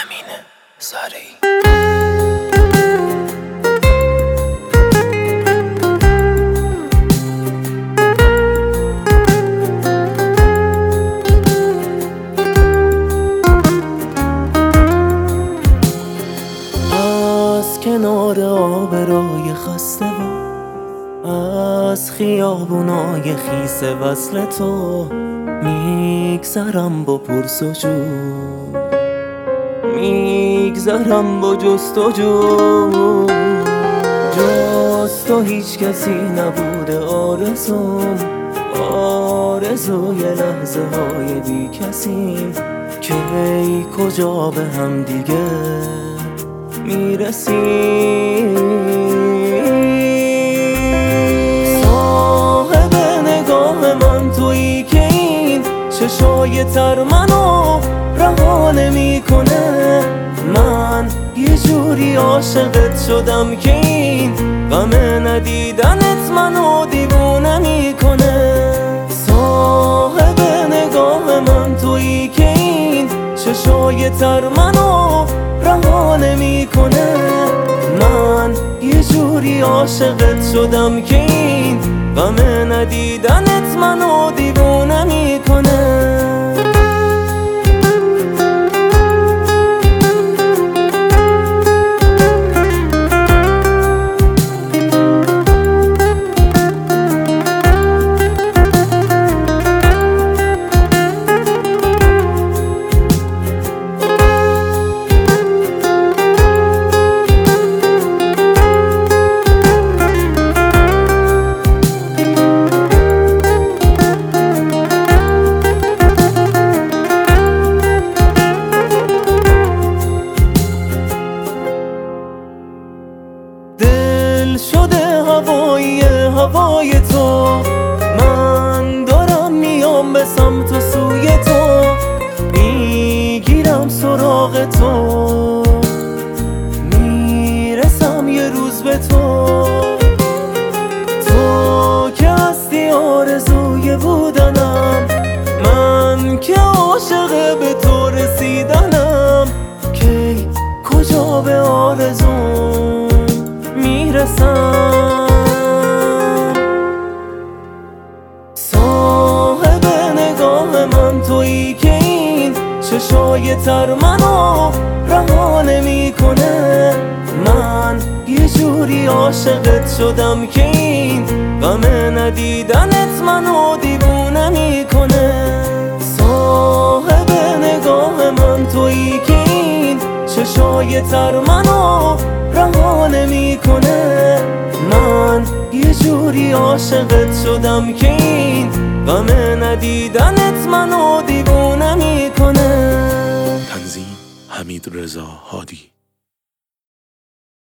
امین زارعی. از کنار آبرای خسته و از خیابونای خیس وصل تو میگذرم با پرسجو، میگذرم با جستجو. جز تو هیچ کسی نبوده آرزوم، آرزوی لحظه های بی کسیم که ای کجا به هم دیگه میرسیم. صاحب نگاه من تویی که این چشای تر منو رها نمیکنه. من یه جوری عاشقت شدم که این غم ندیدنت منو دیوونه میکنه. صاحب نگاه من تویی که این چشای تر منو رها نمیکنه. من یه جوری عاشقت شدم که این غم ندیدنت منو دیوونه میکنه. دل شده هوای تو، من دارم میام به سمت سوی تو، میگیرم سراغ تو، میرسم یه روز به تو. تو که هستی آرزوی بودنم، من که عاشق به تو رسیدنم. کی کجا به آرزوم میرسم. صاحب نگاه من تویی که این چشای تر منو رها نمیکنه. من یه جوری عاشقت شدم که این غم ندیدنت منو دیوونه میکنه. صاحب نگاه من تویی که این چشای تر منو رها نمیکنه. من یه جوری عاشقت شدم که این غم ندیدنت منو دیوونه میکنه. تنظیم حمیدرضا هادی.